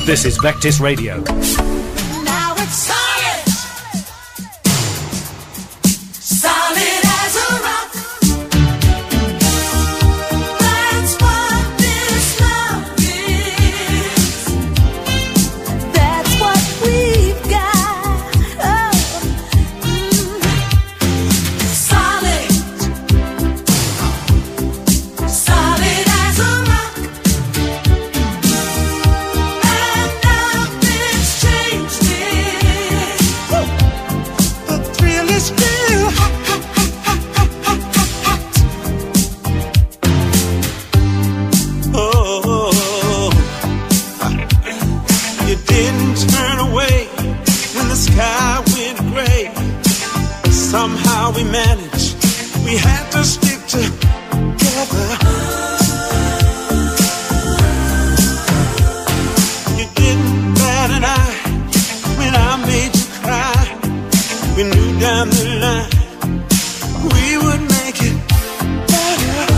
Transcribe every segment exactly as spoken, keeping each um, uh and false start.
This is Vectis Radio. Now it's solid. Solid as a rock. That's what this love is. That's what we've got. Oh. Mm. Solid. Solid as a rock. Somehow we managed, we had to stick together. You didn't bat an eye when I made you cry. We knew down the line we would make it better.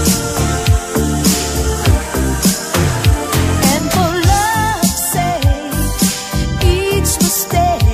And for love's sake, each mistake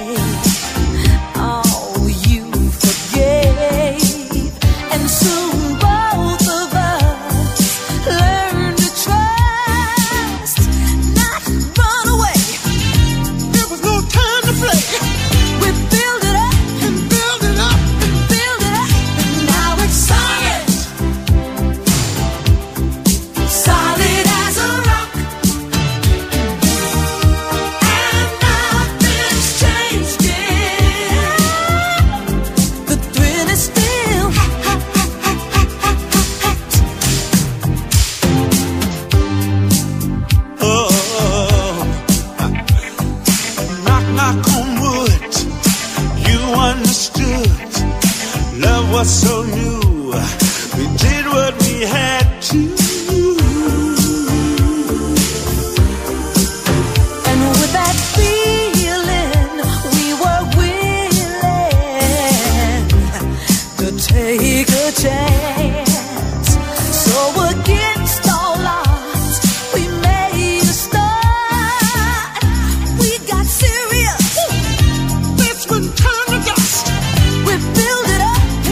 was so new, we did what we had to. And with that feeling, we were willing to take a chance. So against all odds, we made a start. We got serious. This one turned to dust. We built it up.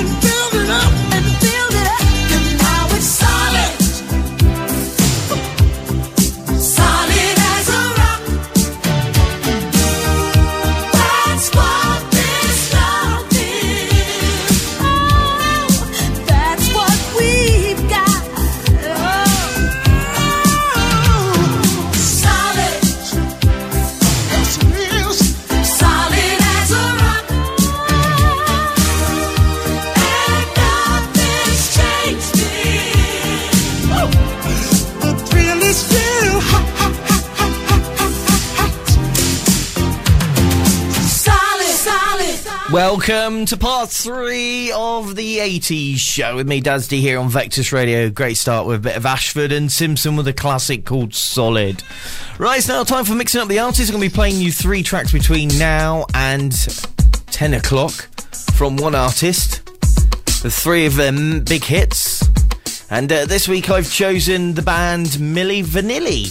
Welcome to part three of the eighties show with me, Daz D, here on Vectis Radio. Great start with a bit of Ashford and Simpson with a classic called Solid. Right, it's now time for mixing up the artists. I'm going to be playing you three tracks between now and ten o'clock from one artist. The three of them big hits. And uh, this week I've chosen the band Milli Vanilli.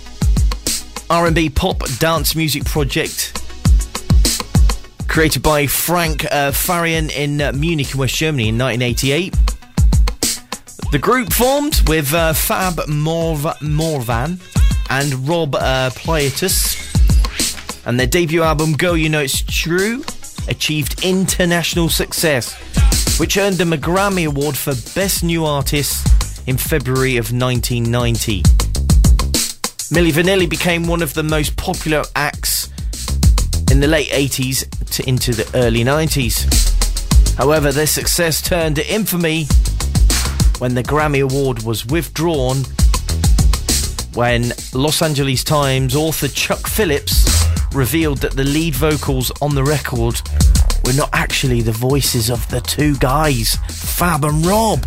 R and B pop dance music project created by Frank uh, Farian in uh, Munich in West Germany in nineteen eighty-eight. The group formed with uh, Fab Morv- Morvan and Rob uh, Plietus, and their debut album Girl You Know It's True achieved international success, which earned them a Grammy Award for Best New Artist in February of nineteen ninety. Milli Vanilli became one of the most popular acts in the late eighties to into the early nineties. However, their success turned to infamy when the Grammy Award was withdrawn when Los Angeles Times author Chuck Phillips revealed that the lead vocals on the record were not actually the voices of the two guys, Fab and Rob.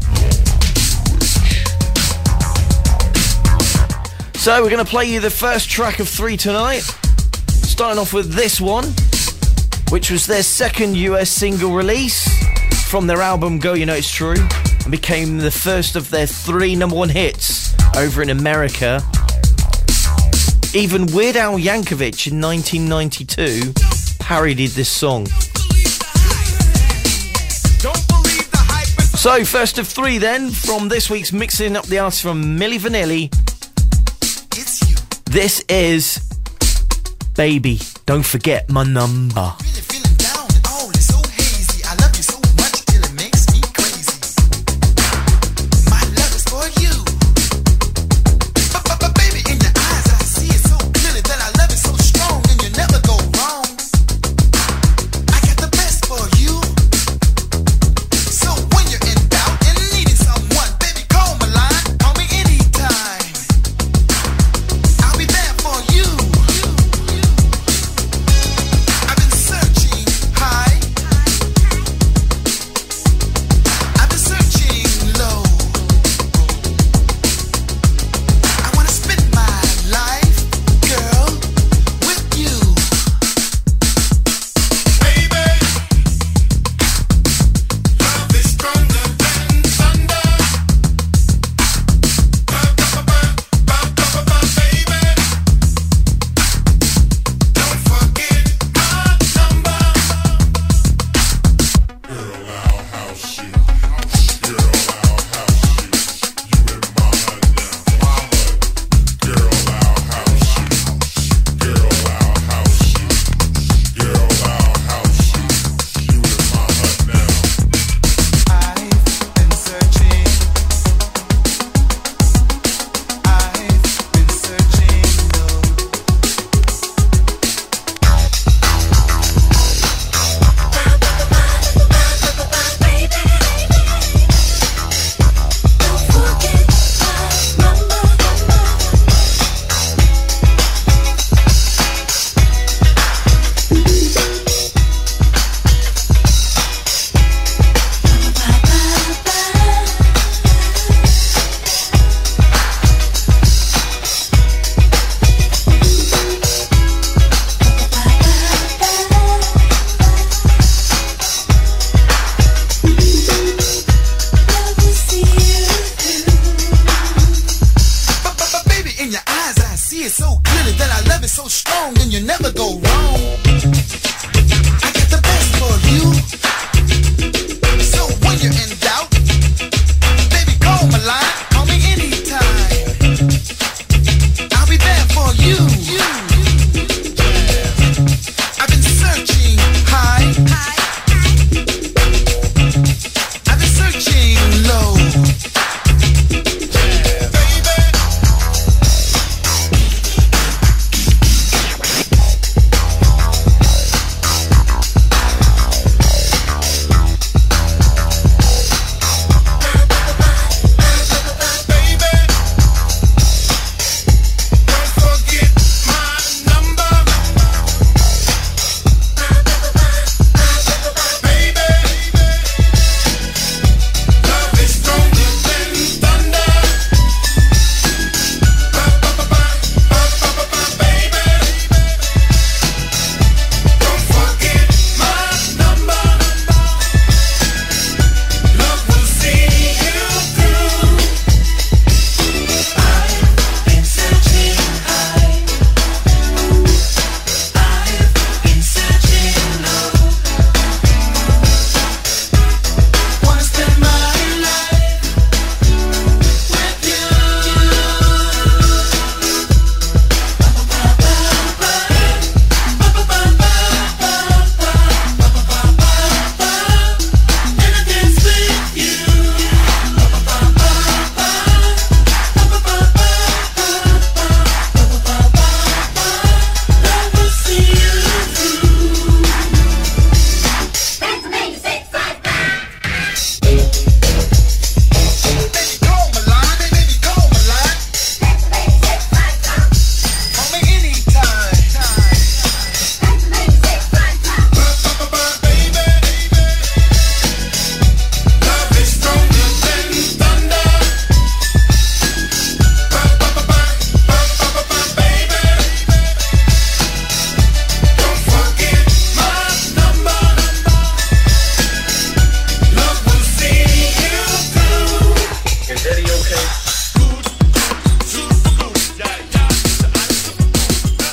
So we're going to play you the first track of three tonight, starting off with this one, which was their second U S single release from their album Girl You Know It's True, and became the first of their three number one hits over in America. Even Weird Al Yankovic in nineteen ninety-two parodied this song. So, first of three then, from this week's Mixing Up the Arts from Milli Vanilli. This is Baby, Don't Forget My Number.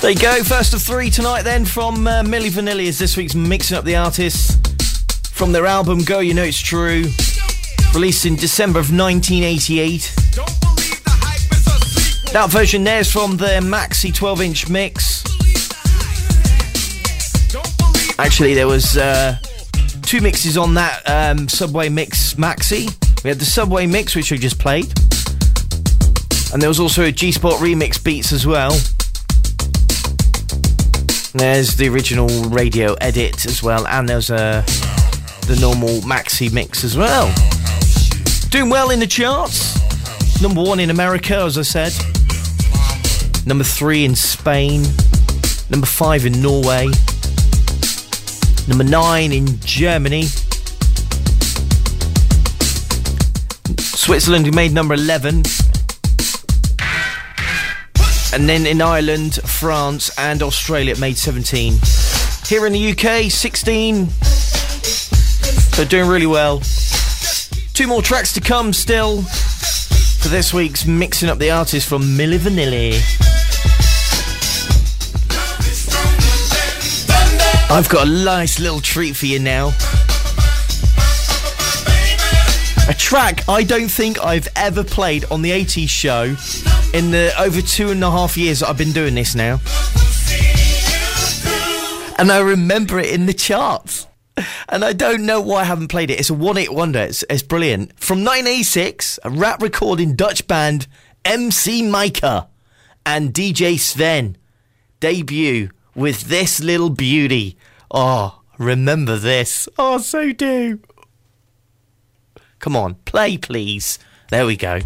There you go, first of three tonight then from uh, Milli Vanilli is this week's Mixing Up the Artists from their album Go You Know It's True, released in December of nineteen eighty-eight. That version there is from their maxi twelve inch mix. Actually, there was uh, two mixes on that um, Subway Mix maxi. We had the Subway Mix, which we just played, and there was also a G-Spot remix beats as well. There's the original radio edit as well, and there's a the normal maxi mix as well. Doing well in the charts. Number one in America, as I said. Number three in Spain. Number five in Norway. Number nine in Germany. Switzerland, who made number eleven. And then in Ireland, France and Australia it made seventeen. Here in the U K, sixteen. So doing really well. Two more tracks to come still for this week's Mixing Up the Artists from Milli Vanilli. I've got a nice little treat for you now. A track I don't think I've ever played on the eighties show in the over two and a half years that I've been doing this now. And I remember it in the charts. And I don't know why I haven't played it. It's a one-hit wonder. It's, it's brilliant. From nineteen eighty-six, a rap recording Dutch band M C Micah and D J Sven debut with this little beauty. Oh, remember this. Oh, so do. Come on, play please. There we go.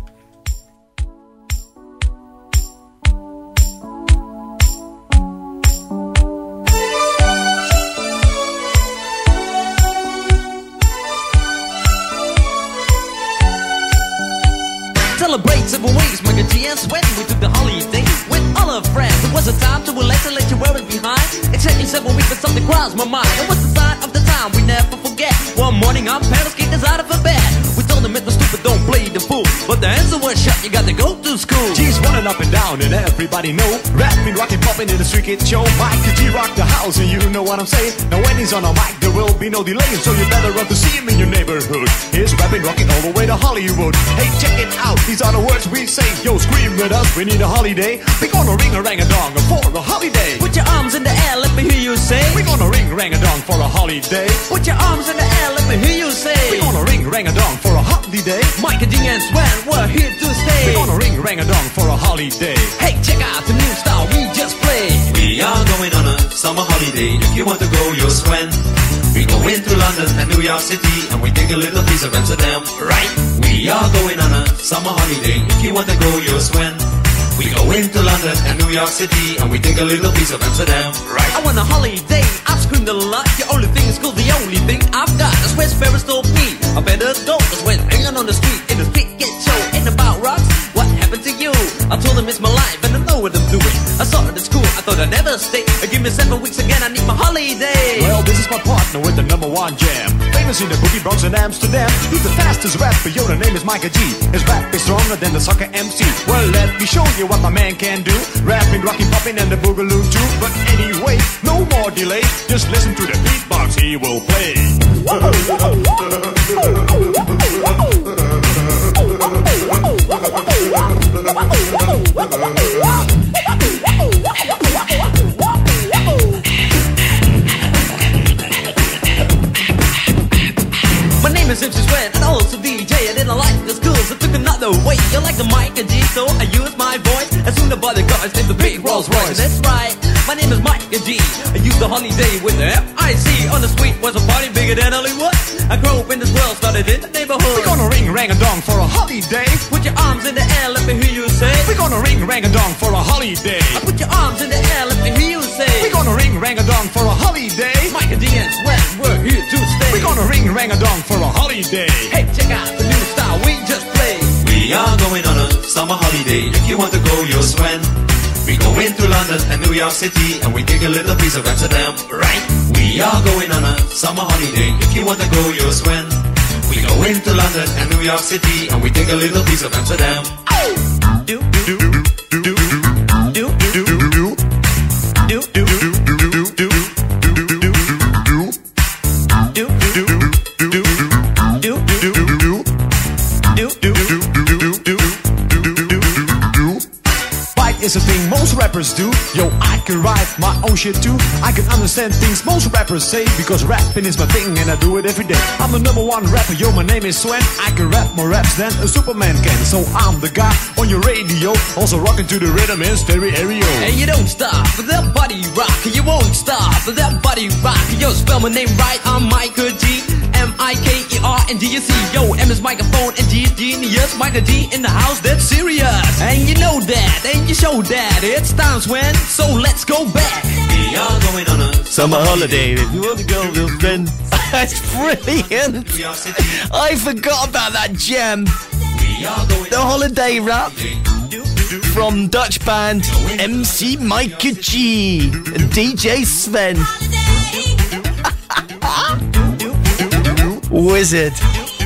Celebrate several weeks, Micah G and Sven. We took the holiday with all our friends. It was a time to relax and let you wear it behind. Exactly several weeks, but something crossed my mind. It was the sign of the time we never forget. One morning our parents kicked us out of a bed. We told them it was stupid, don't play the fool. But the answer was shut, you got to go to school. G's running up and down and everybody know. Rapping, rocking, popping in the street kid show. Micah G rock the house and you know what I'm saying. Now when he's on a mic there will be no delay. So you better run to see him in your neighborhood. He's rapping, rocking all the way to Hollywood. Hey, check it out, these are the words we say. Yo, scream with us, we need a holiday. We gonna ring a rang a dong for a holiday. Put your arms in the air, let me hear you say. We gonna ring rang a dong for a holiday. Put your arms in the air, let me hear you say. We gonna ring rang a dong for a holiday. Micah G and Sven, we're here to stay. We gonna ring rang a dong for a holiday. Hey, check out the new style we just played. We are going on a summer holiday. If you want to go, you'll Sven. We go into London and New York City, and we take a little piece of Amsterdam, right? We are going on a summer holiday. If you want to go, you'll Sven. We go into London and New York City, and we take a little piece of Amsterdam, right? I want a holiday, I've screamed a lot. Your only thing is cool, the only thing I've got. That's where Sparrows told me I better go. Cause when hanging on the street, in the street get show. Ain't about rocks, what happened to you? I told him it's my life and I know what I'm doing. I saw it at school, I thought I'd never stay. Give me seven weeks again, I need my holiday. Well, this is my partner with the number one jam. Famous in the boogie Bronx and Amsterdam. He's the fastest rapper, yo, the name is Micah G. His rap is stronger than the soccer M C. Well, let me show you what my man can do. Rapping, rocking, popping, and the boogaloo too. But anyway, no more delay. Just listen to the beatbox he will play. My name is M C Sven and also D J. I didn't like the schools, I took another way. You like the Micah G, so I used my voice. As soon as the bodyguards named the big Rolls Royce. That's right, my name is Micah G. I used the holiday with the F I C. On the street was a party bigger than Hollywood. I grew up in this world, started in the neighborhood. We're gonna ring rang a dong for a holiday. Put your arms in the air, let me hear you say. We're gonna ring rang a dong for a holiday. I put your arms in the air, let me hear you say. We're gonna ring rang a dong for a holiday. Micah G and Sven, we're here to stay. We're gonna ring rang a dong for a holiday. Hey, check out the new style we just played. We are going on a summer holiday. If you want to go, you'll Sven. We go into London and New York City, and we take a little piece of Amsterdam, right? We are going on a summer holiday. If you want to go, you'll Sven. We go into London and New York City, and we take a little piece of Amsterdam. Do, do, do, do, do, do, do, do, do. rappers do. Yo, I can write my own shit too. I can understand things most rappers say, because rapping is my thing and I do it every day. I'm the number one rapper, yo, my name is Sven. I can rap more raps than a Superman can. So I'm the guy on your radio, also rocking to the rhythm in stereo. And you don't stop for that body rock. You won't stop for that body rock. Yo, spell my name right, I'm Michael G. M I K E R and D U C. Yo, M is microphone and G is genius. Michael D in the house, that's serious. And you know that, and you show that. It's time, Sven, so let's go back. We are going on a Summer holiday. If you want to go, then that's brilliant. New York City. I forgot about that gem. We are going The holiday rap from Dutch band M C Michael G and D J Sven. Wizard.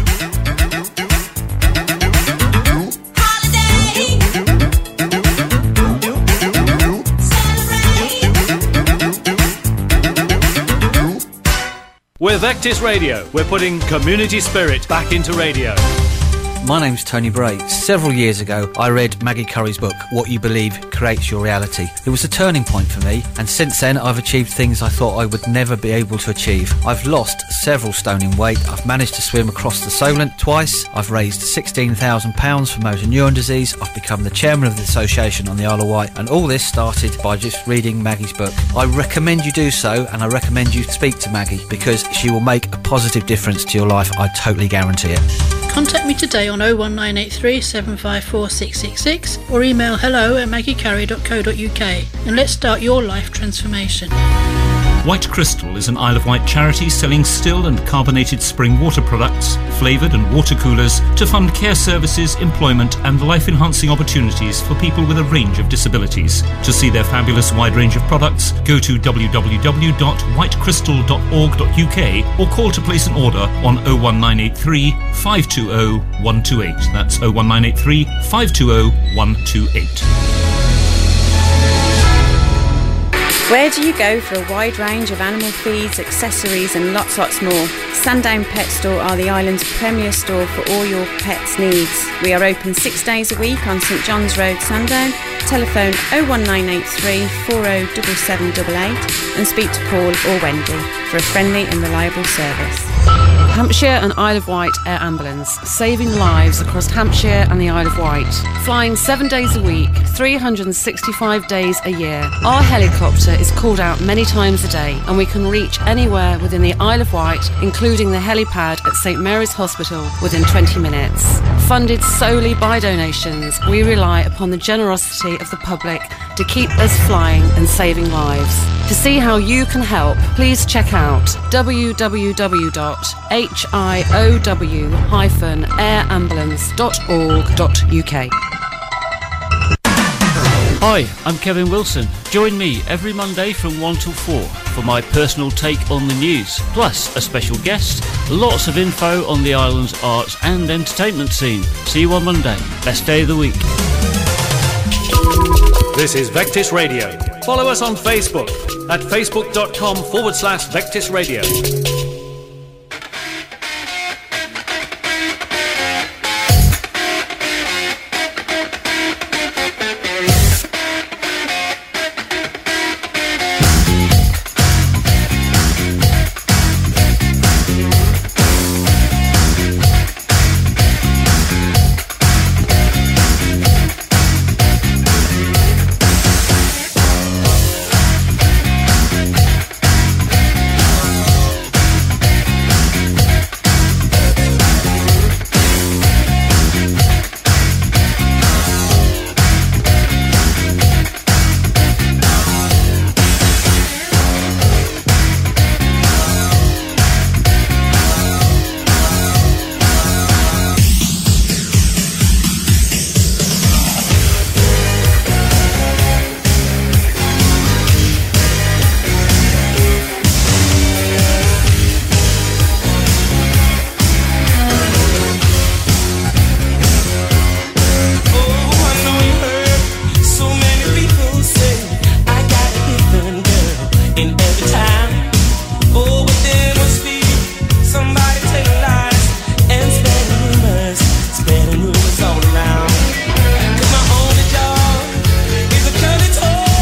With Vectis Radio, we're putting community spirit back into radio. My name's Tony Bray. Several years ago, I read Maggie Curry's book, What You Believe Creates Your Reality. It was a turning point for me, and since then I've achieved things I thought I would never be able to achieve. I've lost several stone in weight, I've managed to swim across the Solent twice, I've raised sixteen thousand pounds for motor neuron disease, I've become the chairman of the association on the Isle of Wight, and all this started by just reading Maggie's book. I recommend you do so, and I recommend you speak to Maggie, because she will make a positive difference to your life, I totally guarantee it. Contact me today on oh one nine eight three, seven five four, six six six or email hello at maggie curry dot co dot uk and let's start your life transformation. White Crystal is an Isle of Wight charity selling still and carbonated spring water products, flavoured and water coolers to fund care services, employment and life-enhancing opportunities for people with a range of disabilities. To see their fabulous wide range of products, go to w w w dot white crystal dot org dot u k or call to place an order on oh one nine eight three, five two oh, one two eight. That's oh one nine eight three, five two oh, one two eight. Where do you go for a wide range of animal feeds, accessories and lots lots more? Sandown Pet Store are the island's premier store for all your pets' needs. We are open six days a week on St John's Road, Sandown. Telephone oh one nine eight three, four oh seven seven eight eight and speak to Paul or Wendy for a friendly and reliable service. Hampshire and Isle of Wight Air Ambulance, saving lives across Hampshire and the Isle of Wight. Flying seven days a week, three hundred sixty-five days a year. Our helicopter is called out many times a day and we can reach anywhere within the Isle of Wight, including the helipad at St Mary's Hospital, within twenty minutes. Funded solely by donations, we rely upon the generosity of the public to keep us flying and saving lives. To see how you can help, please check out w w w dot h i o w dash air ambulance dot org dot u k. Hi, I'm Kevin Wilson. Join me every Monday from one till four for my personal take on the news, plus a special guest, lots of info on the island's arts and entertainment scene. See you on Monday. Best day of the week. This is Vectis Radio. Follow us on Facebook at facebook.com forward slash Vectis Radio. Cause my only job is a credit toll.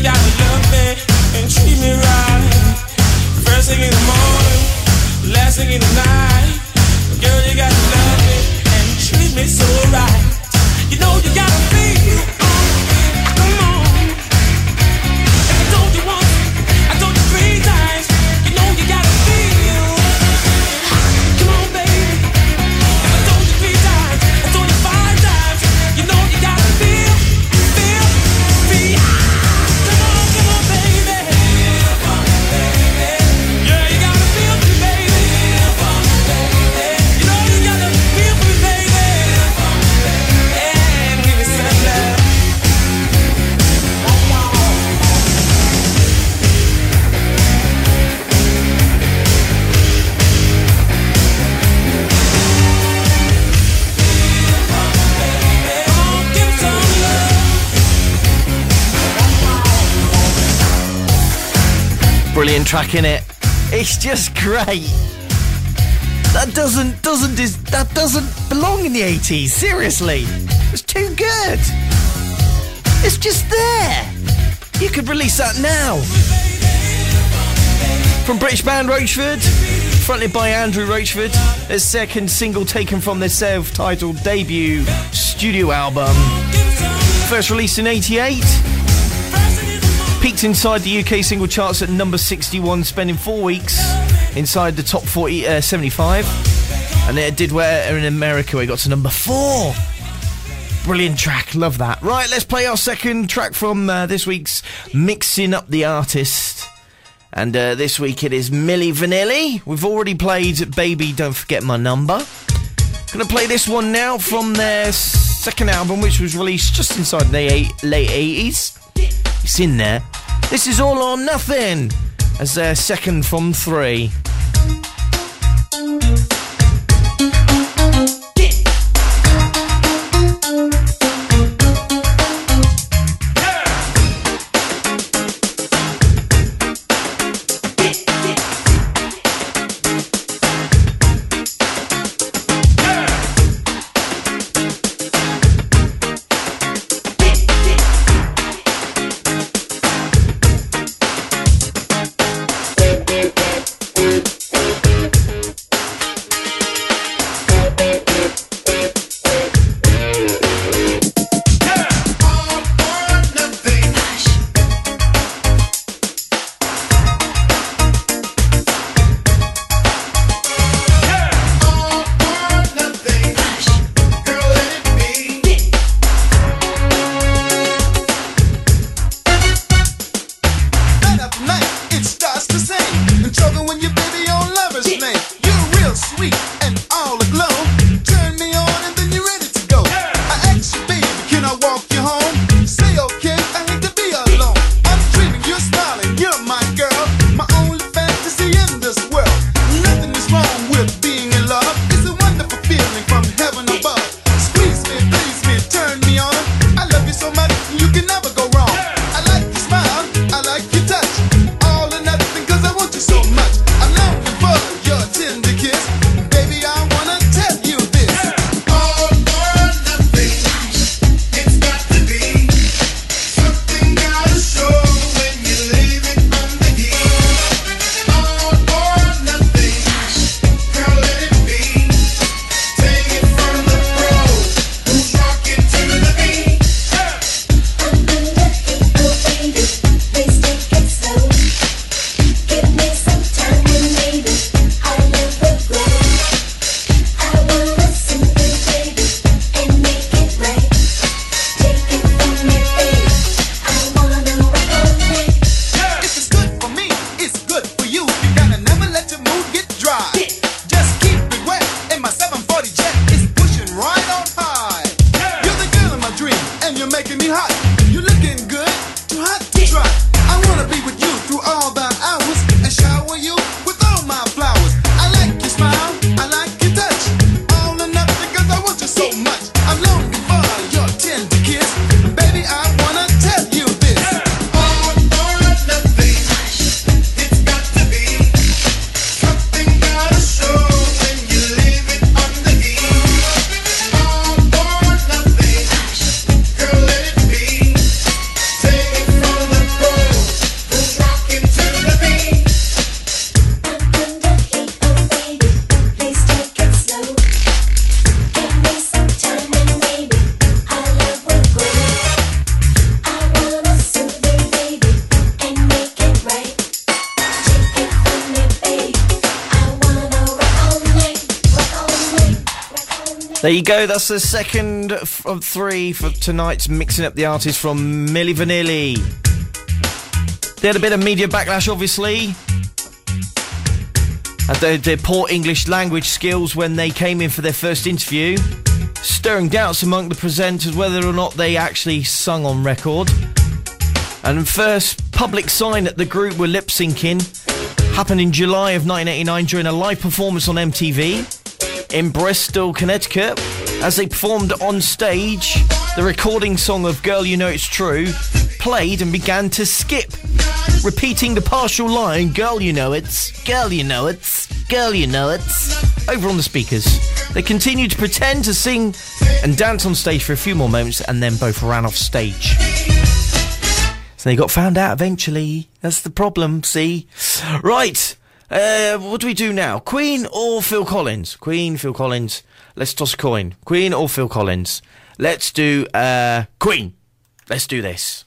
gotta love me and treat me right. First thing in the morning, last thing in the night. Girl, you gotta love me and treat me so right. You know you gotta feel. Come on. If I told you once, I told you three times. You know you gotta feel. Come on, baby. If I told you three times, I told you five times. You know you gotta feel, feel, feel. Come on, come on, baby. Yeah, you gotta feel me, baby. You know you gotta feel me, baby. And give me some love. Brilliant track, innit? It's just great. That doesn't doesn't dis- that doesn't belong in the eighties. Seriously, it's too good. It's just there. You could release that now. From British band Roachford, fronted by Andrew Roachford, their second single taken from their self-titled debut studio album. First released in eighty-eight. Peaked inside the U K single charts at number sixty-one, spending four weeks inside the top forty, uh, seventy-five. And it did well in America, where it got to number four. Brilliant track, love that. Right, let's play our second track from uh, this week's Mixing Up the Artist. And uh, this week it is Milli Vanilli. We've already played Baby Don't Forget My Number. Gonna play this one now from their second album, which was released just inside the eight, late eighties. It's in there. This is All or Nothing as their second from three. We'll be right back. There you go, that's the second of three for tonight's Mixing Up the Artists from Milli Vanilli. They had a bit of media backlash, obviously. And their, their poor English language skills when they came in for their first interview, stirring doubts among the presenters whether or not they actually sung on record. And first public sign that the group were lip-syncing happened in July of nineteen eighty-nine during a live performance on M T V in Bristol, Connecticut. As they performed on stage, the recording song of Girl You Know It's True played and began to skip, repeating the partial line, Girl You Know It's, Girl You Know It's, Girl You Know It's, over on the speakers. They continued to pretend to sing and dance on stage for a few more moments and then both ran off stage. So they got found out eventually. That's the problem, see? Right, uh, what do we do now? Queen or Phil Collins? Queen, Phil Collins. Let's toss a coin. Queen or Phil Collins? Let's do, uh, Queen. Let's do this.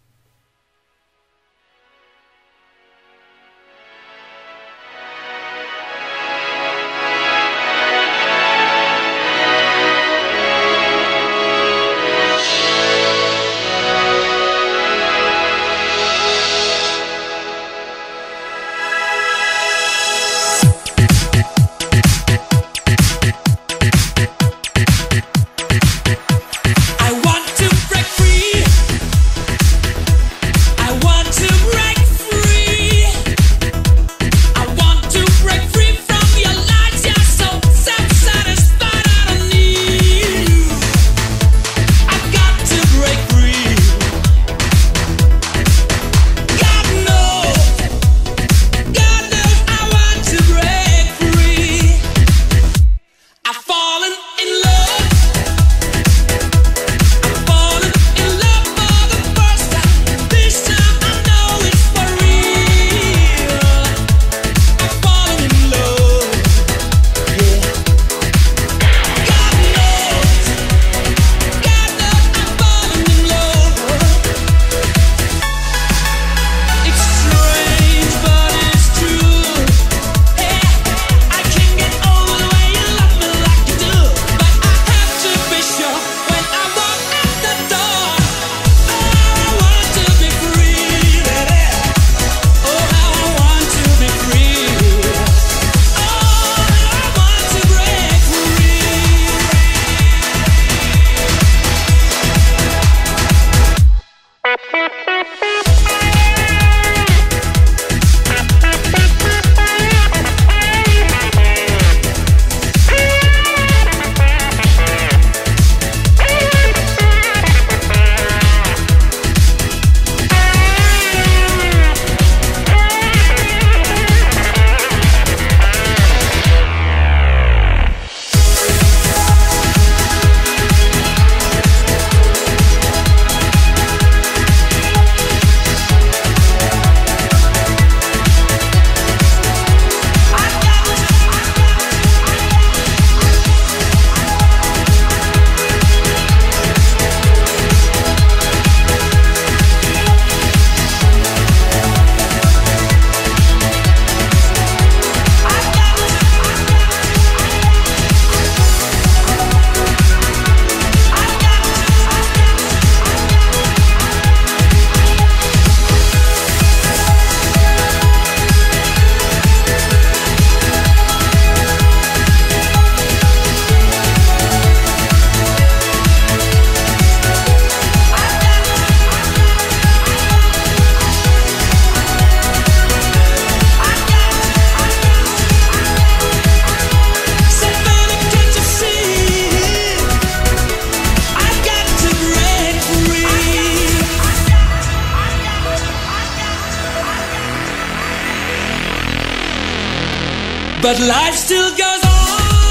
But life still goes on.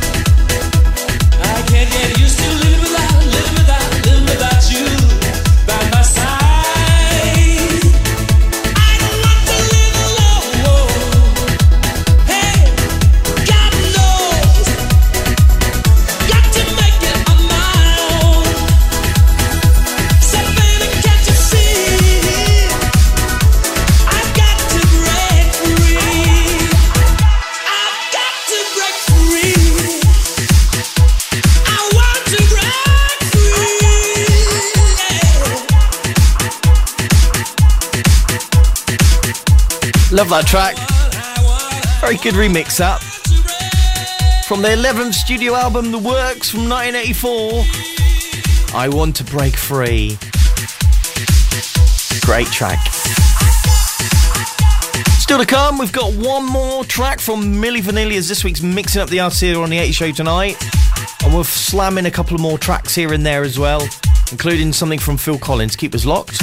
I can't get used to living without, living without, living without you by my side. I don't want to live alone. Hey, God knows, got to make it on my own. So baby, can't you see? I've got to break free. I've got to break Love that track. Very good remix that. From their eleventh studio album, The Works, from nineteen eighty-four. I Want to Break Free. Great track. Still to come, we've got one more track from Milli Vanilli as this week's mixing up the artists here on the eighty Show tonight. And we'll slam in a couple of more tracks here and there as well, including something from Phil Collins. Keep us locked.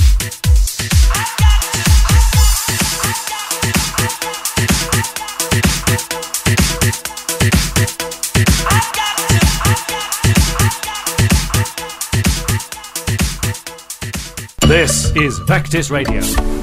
This is Vectis Radio.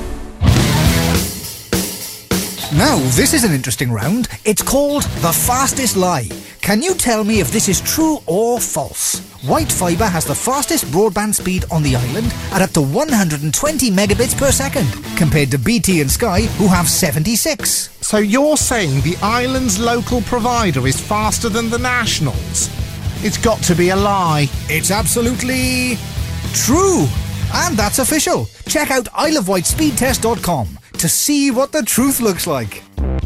Now, this is an interesting round. It's called The Fastest Lie. Can you tell me if this is true or false? White Fibre has the fastest broadband speed on the island at up to one hundred twenty megabits per second, compared to B T and Sky, who have seventy-six. So you're saying the island's local provider is faster than the nationals? It's got to be a lie. It's absolutely true. And that's official. Check out isle of wight speed test dot com to see what the truth looks like.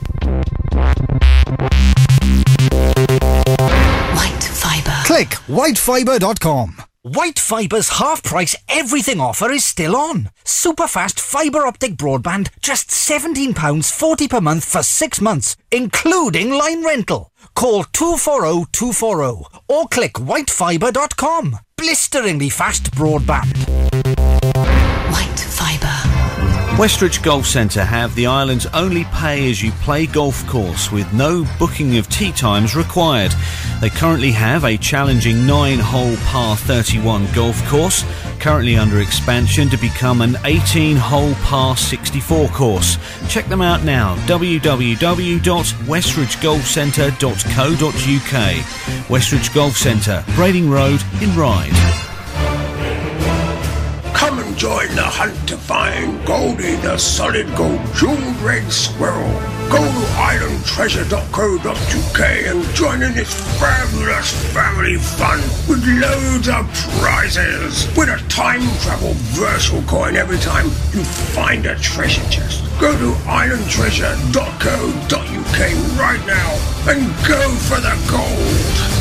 White Fibre. Click white fibre dot com. White Fibre's half-price everything offer is still on. Super fast fibre optic broadband, just seventeen pounds forty per month for six months, including line rental. Call two four zero two four zero or click white fibre dot com. Blisteringly fast broadband. White Fibre. Westridge Golf Centre have the island's only pay-as-you-play golf course with no booking of tee times required. They currently have a challenging nine-hole par thirty-one golf course, currently under expansion to become an eighteen-hole par sixty-four course. Check them out now, w w w dot westridge golf centre dot co dot u k. Westridge Golf Centre, Brading Road in Ryde. Come and join the hunt to find Goldie the solid gold jeweled red squirrel. Go to island treasure dot co dot u k and join in this fabulous family fun with loads of prizes. Win a time travel virtual coin every time you find a treasure chest. Go to island treasure dot co dot u k right now and go for the gold.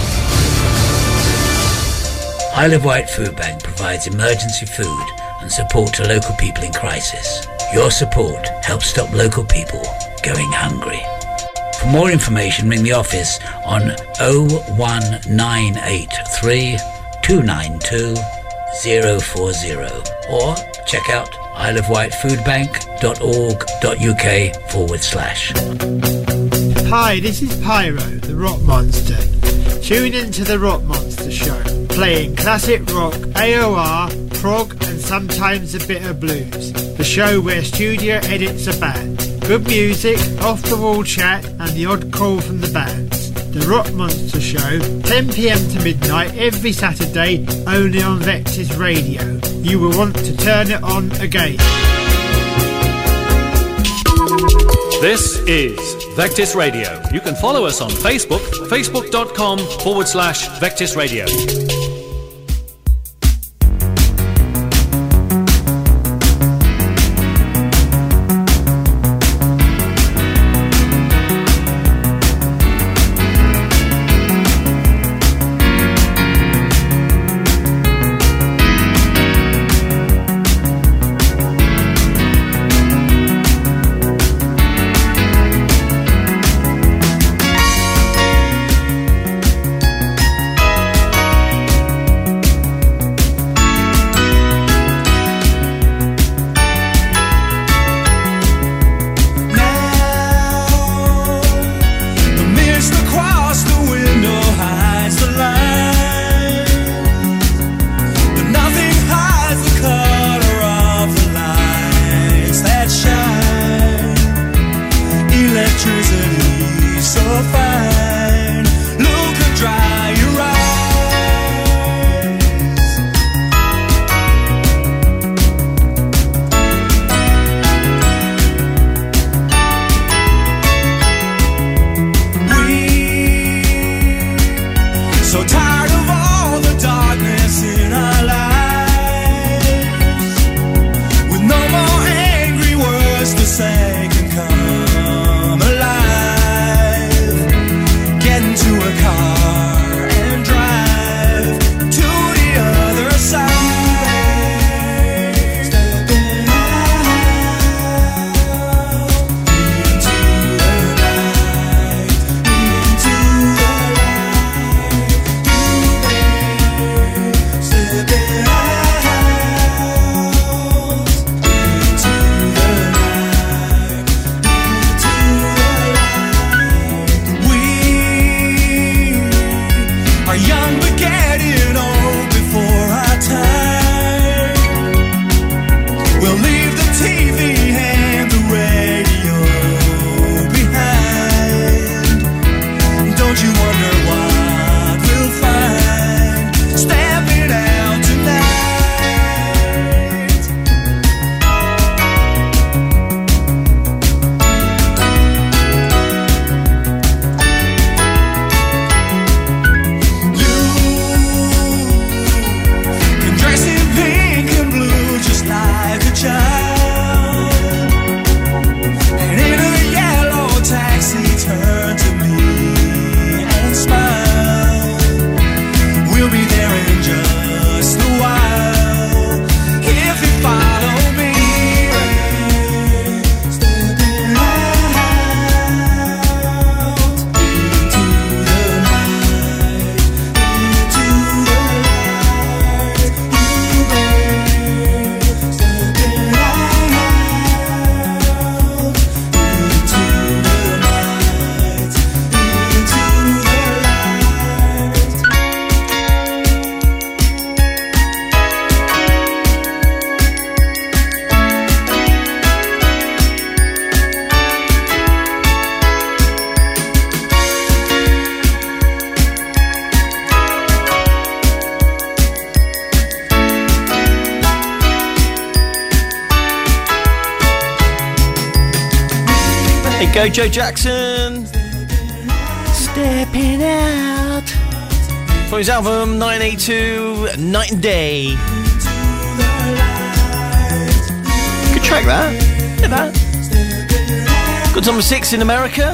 Isle of Wight Food Bank provides emergency food and support to local people in crisis. Your support helps stop local people going hungry. For more information, ring the office on oh one nine eight three two nine two oh four oh or check out isle of wight food bank dot org dot u k forward slash. Hi, this is Pyro, the Rock Monster. Tune into the Rock Monster Show, playing classic rock, A O R, prog and sometimes a bit of blues. The show where studio edits a band. Good music, off-the-wall chat and the odd call from the bands. The Rock Monster Show, ten p m to midnight every Saturday, only on Vectis Radio. You will want to turn it on again. This is Vectis Radio. You can follow us on Facebook, facebook.com forward slash Vectis Radio. Hey, go Joe Jackson. Stepping out. From his album nine eighty-two, Night and Day. Good track that. Look at that. Got number six in America.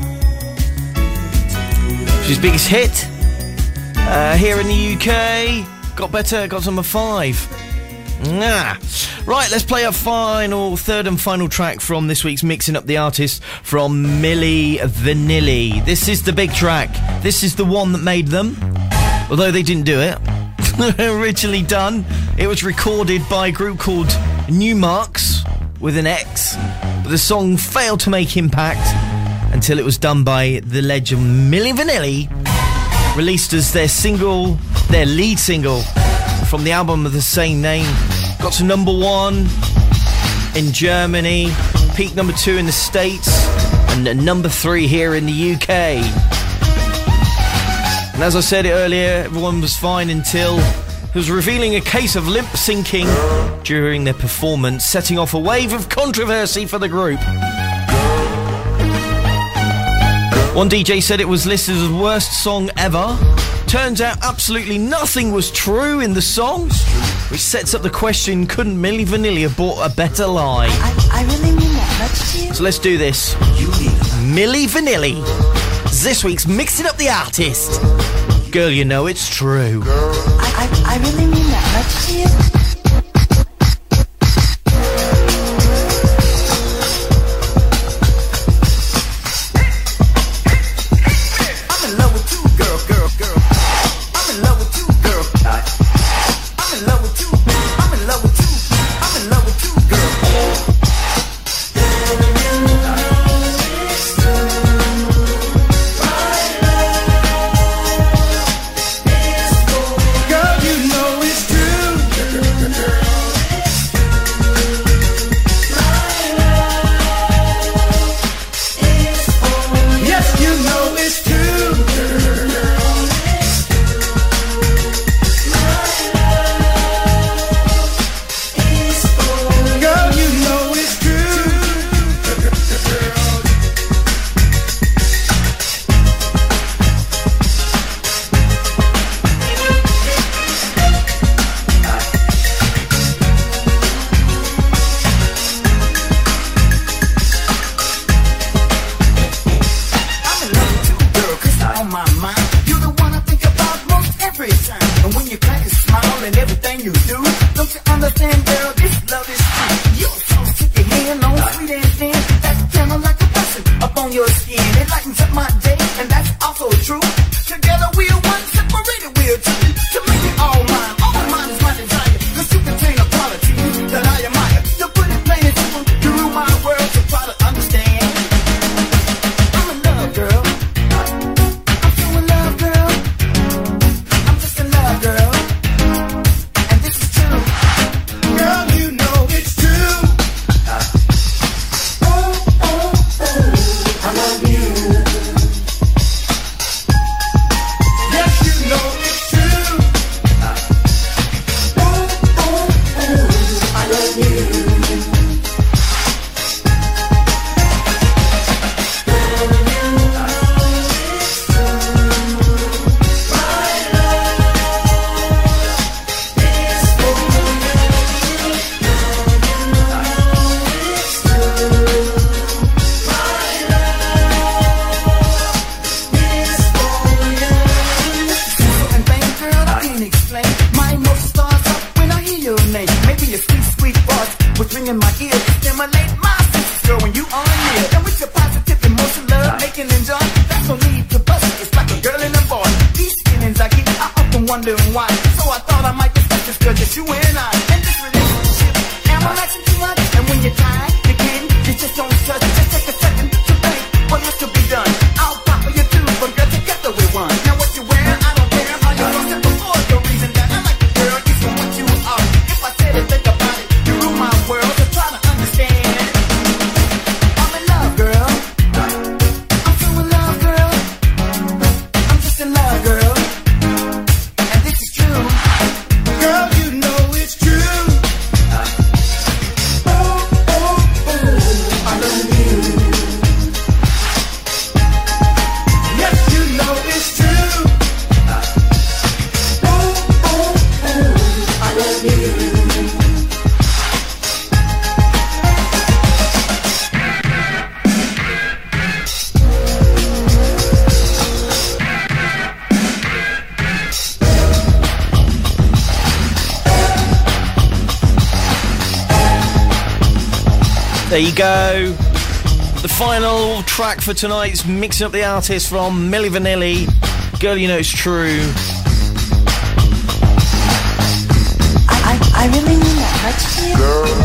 Which is his biggest hit. Uh, here in the U K, got better, got number five. Nah. Right, let's play our final, third and final track from this week's Mixing Up the Artist from Milli Vanilli. This is the big track. This is the one that made them, although they didn't do it. Originally done. It was recorded by a group called Newmarks with an X, but the song failed to make impact until it was done by the legend Milli Vanilli, released as their single, their lead single from the album of the same name. Got to number one in Germany, peaked number two in the States, and number three here in the U K. And as I said earlier, everyone was fine until it was revealing a case of lip syncing during their performance, setting off a wave of controversy for the group. One D J said it was listed as the worst song ever. Turns out absolutely nothing was true in the song, which sets up the question, couldn't Milli Vanilli have bought a better lie? I, I really mean that much to you. So let's do this. Milli Vanilli, this week's Mixing Up the Artist. Girl, you know it's true. I, I, I really mean that much to you. There you go. The final track for tonight's mixing up the artist from Milli Vanilli. Girl, You Know It's True. I, I, I really mean that much to you.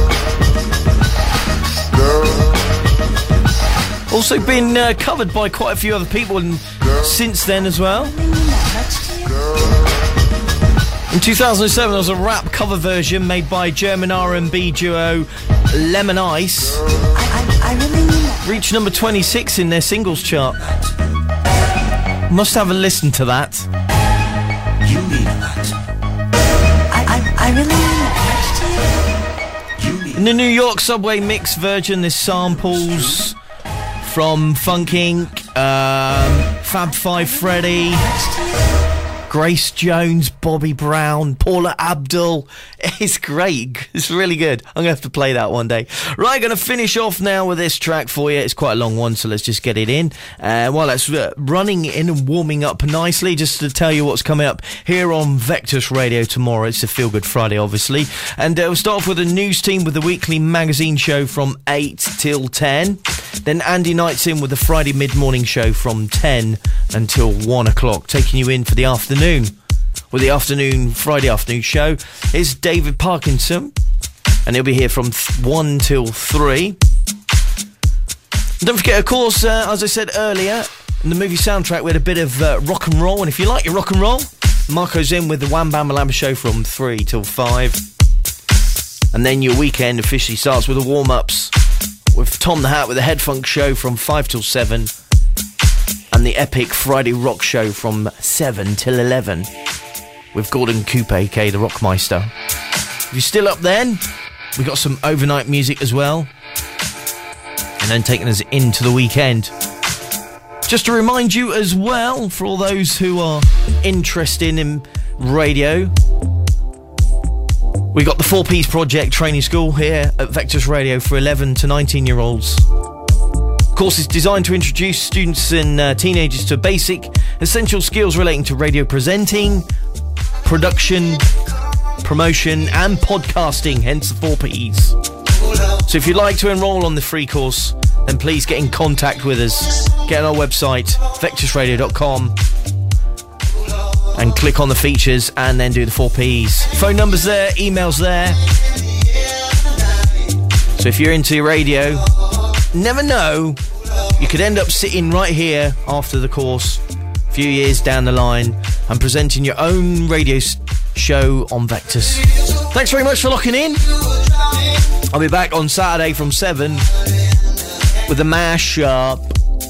Girl. Girl. Also been uh, covered by quite a few other people and since then as well. I really mean that much to you. In two thousand seven, there was a rap cover version made by German R and B duo Lemon Ice. I, I, I really mean that. Reached number twenty-six in their singles chart. Must have a listen to that. You mean that. I, I, I really mean that much to you. In the New York Subway mix version, there's samples from Funk Incorporated, um, Fab Five Freddy, Grace Jones, Bobby Brown, Paula Abdul. It's great. It's really good. I'm going to have to play that one day. Right, going to finish off now with this track for you. It's quite a long one, so let's just get it in. Uh, while that's uh, running in and warming up nicely, just to tell you what's coming up here on Vectus Radio tomorrow. It's a Feel Good Friday, obviously. And uh, we'll start off with a news team with the weekly magazine show from eight till ten. Then Andy Knight's in with the Friday mid-morning show from ten until one o'clock, taking you in for the afternoon. With the afternoon, Friday afternoon show is David Parkinson, and he'll be here from th- one till three. And don't forget, of course, uh, as I said earlier, in the movie soundtrack, we had a bit of uh, rock and roll, and if you like your rock and roll, Marco's in with the Wham Bam Malamba show from three till five. And then your weekend officially starts with the warm-ups, with Tom the Hat with the Head Funk show from five till seven. And the epic Friday rock show from seven till eleven with Gordon Cooper, aka the Rockmeister. If you're still up then, we got some overnight music as well, and then taking us into the weekend. Just to remind you as well, for all those who are interested in radio, we got the Four Ps Project training school here at Vectus Radio for eleven to nineteen year olds. Course is designed to introduce students and uh, teenagers to basic, essential skills relating to radio presenting, production, promotion, and podcasting, hence the four Ps. So if you'd like to enrol on the free course, then please get in contact with us. Get on our website, vectus radio dot com, and click on the features and then do the four Ps. Phone numbers there, emails there. So if you're into your radio, never know, you could end up sitting right here after the course, a few years down the line, and presenting your own radio show on Vectus. Thanks very much for locking in. I'll be back on Saturday from seven with a mash-up.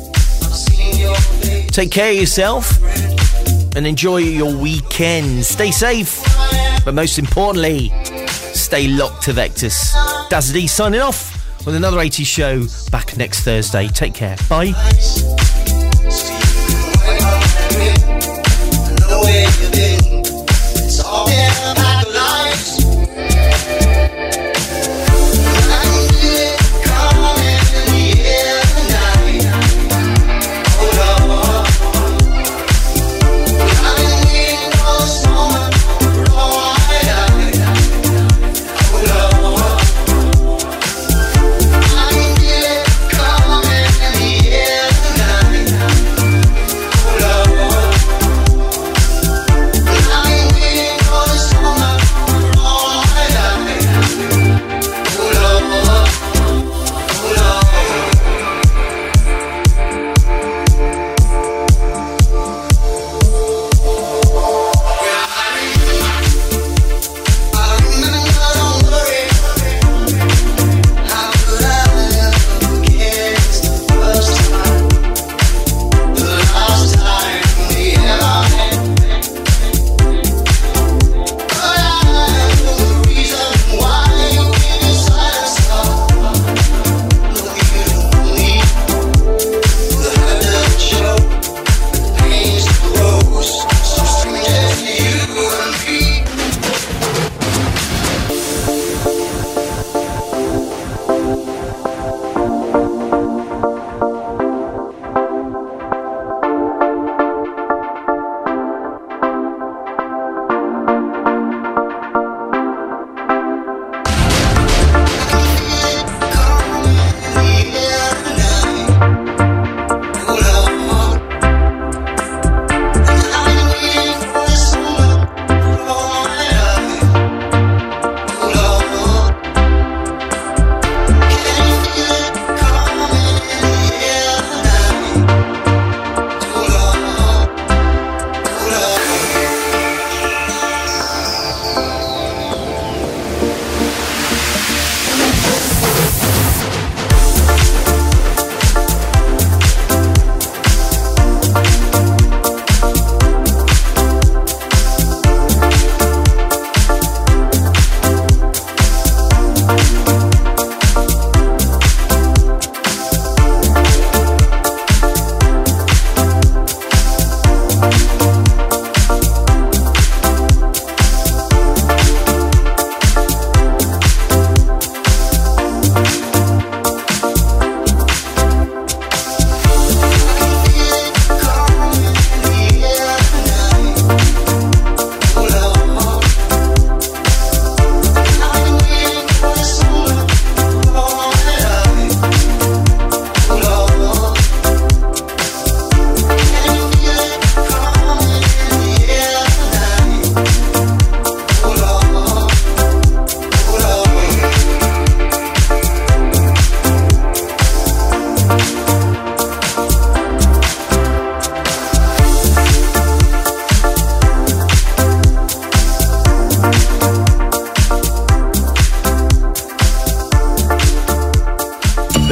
Take care of yourself and enjoy your weekend. Stay safe, but most importantly, stay locked to Vectus. Daz D signing off with another eighties show back next Thursday. Take care. Bye.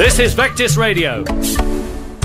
This is Vectis Radio.